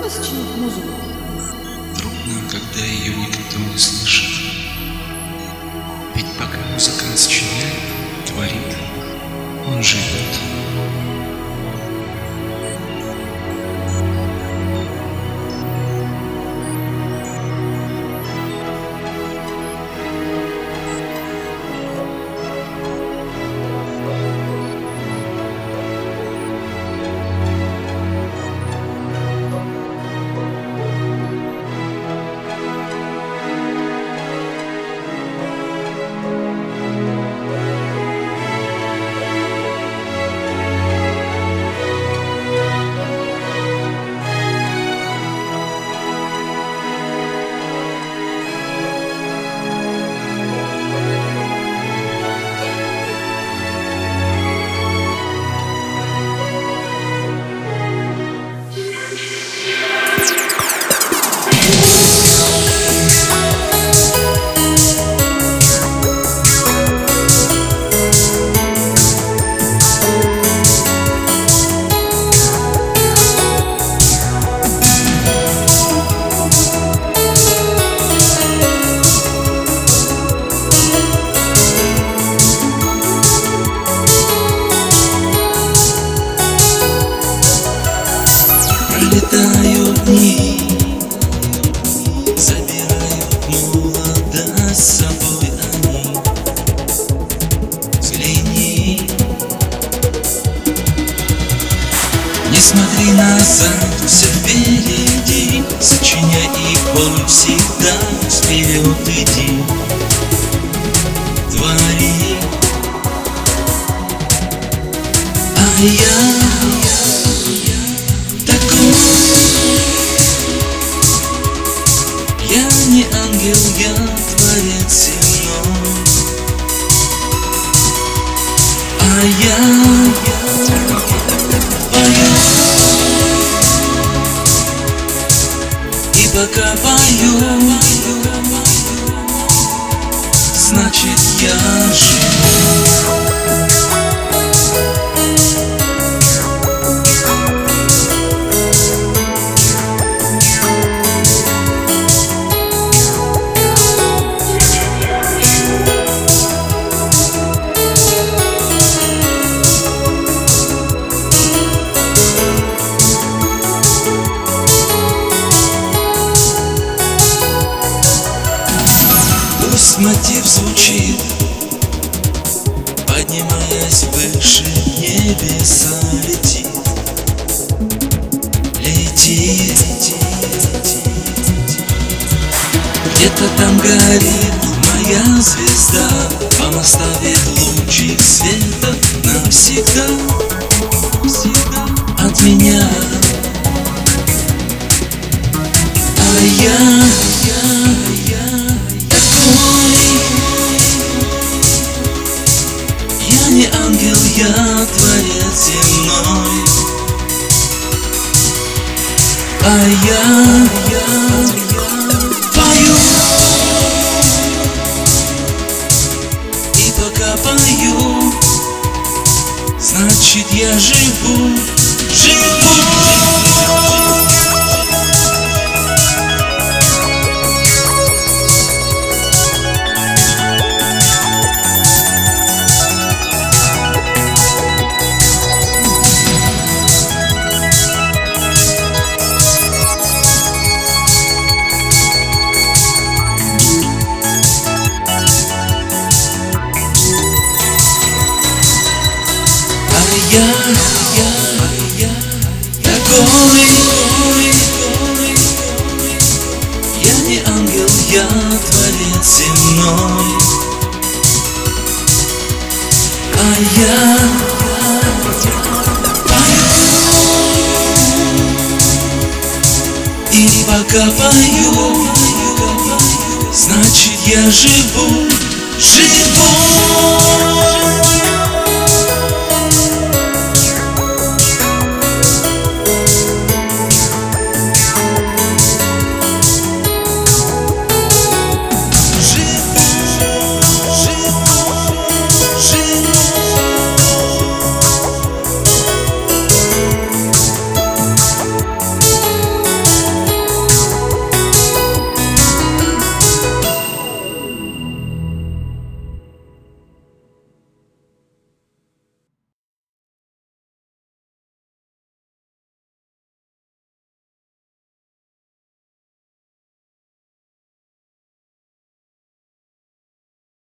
трудно сочинить музыку? Трудно, когда ее никто не слышит. Ведь пока музыкант сочиняет, творит, он живет. Пролетают дни, забирают молодость с собой они. Взгляни, не смотри назад, все впереди. Сочиняй и пой всегда, вперед иди. Твори, а я не ангел, я творец земной, а я пою. И пока пою, значит я живу. Пусть мотив звучит, поднимаясь выше, небеса летит. Летит, где-то там горит моя звезда. Вам оставит лучик света навсегда, от меня. А я не ангел, я творец земной, а я пою. И пока пою, значит я живу, живу. Я такой, я не ангел, я творец земной, а я пою. И пока пою, значит я живу, живу.